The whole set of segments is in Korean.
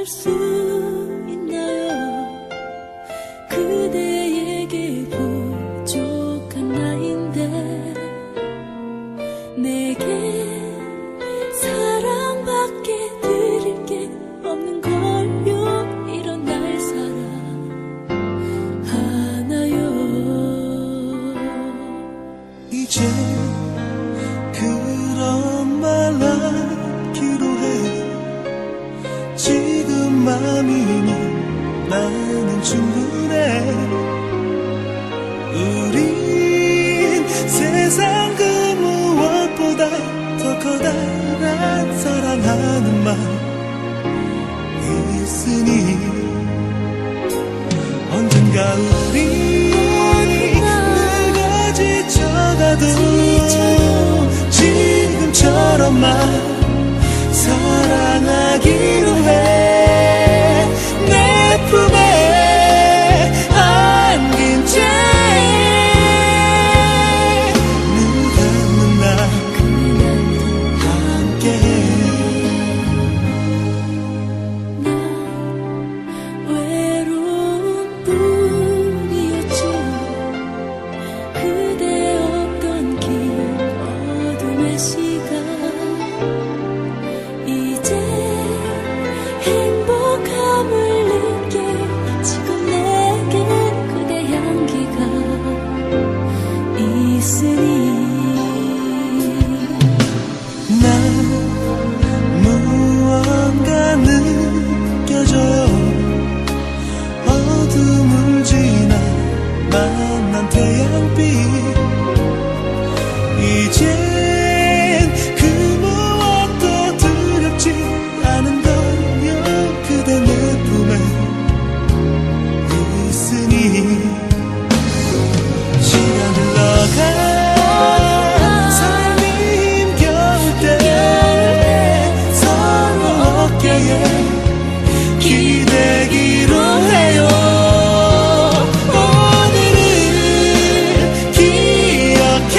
살 수 있나요? 그대에게 부족한 나인데 내게 사랑밖에 드릴 게 없는 걸요. 이런 날 사랑하나요? 이제 그런 말 하기로 해. 지금 맘이니 나는 충분해. 우린 세상 그 무엇보다 더 커다란 사랑하는 마음 있으니 언젠가 우리 늙어 지쳐가도 지금처럼만 사랑하기로 해. 내 품에 안긴 채 눈 감는 날 함께해. 난 외로운 뿐이었지. 그대 없던 긴 어둠의 시간 이제 행복함을 느껴. 지금 내겐 그대 향기가 있으니 난 무언가 느껴져요. 어둠을 지나 만난 태양빛 이젠 그 무엇도 두렵지 않은 걸요. 그대 내 품에 있으니 시간 흘러가 삶이 힘겨울 때 서로 어깨에 기대기로 해요. 오늘을 기억해.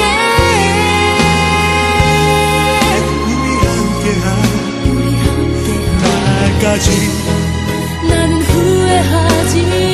우리 함께한 날까지 나는 후회하지